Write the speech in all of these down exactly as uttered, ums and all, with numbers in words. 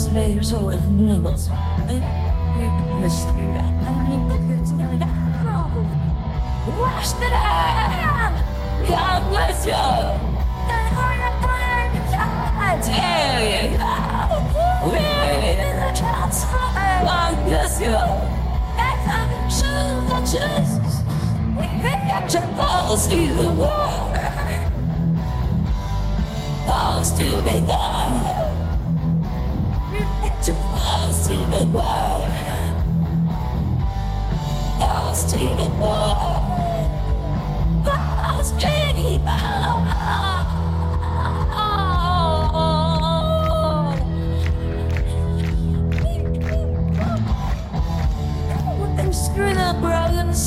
slaves or with noodles. Wash the hand! God bless you! I tell you, we're in the chance. God bless you! And I'm the justice. We got your balls to the world. Balls to be done. To balls to the world. Balls to the world. Balls to the world. Screw that, brothers.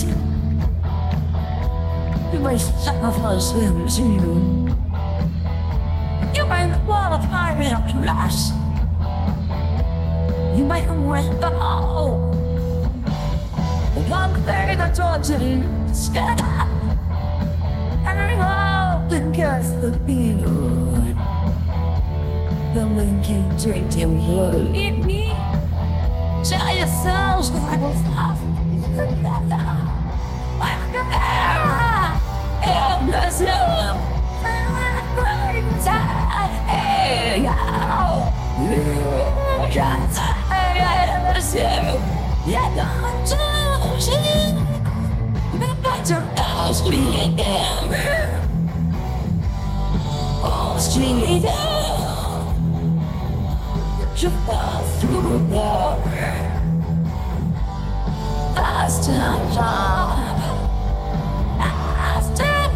You may sacrifice them to you. You may qualify me up to last. You make them with the hole. The one thing that's on to you, stand up. And revolve and curse the field. The wind can drink your blood. Eat me. Tell yourselves that I will stop. Like a bear. And the snow. Hey, yo. Just yeah, don't you better ask me again. Oh, street down. You pass through the door. Fast and far. Fast and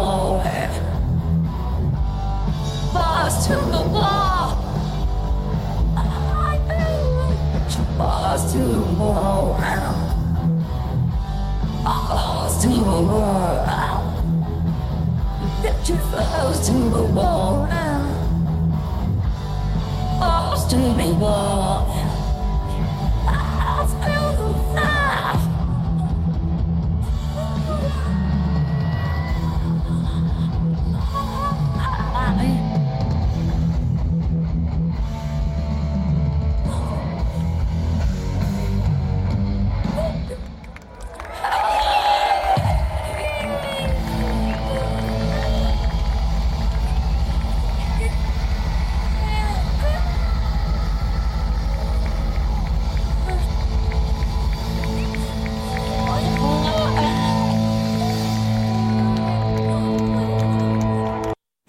Fast to the wall. to the wall. Close to the wall. Get your close to the wall.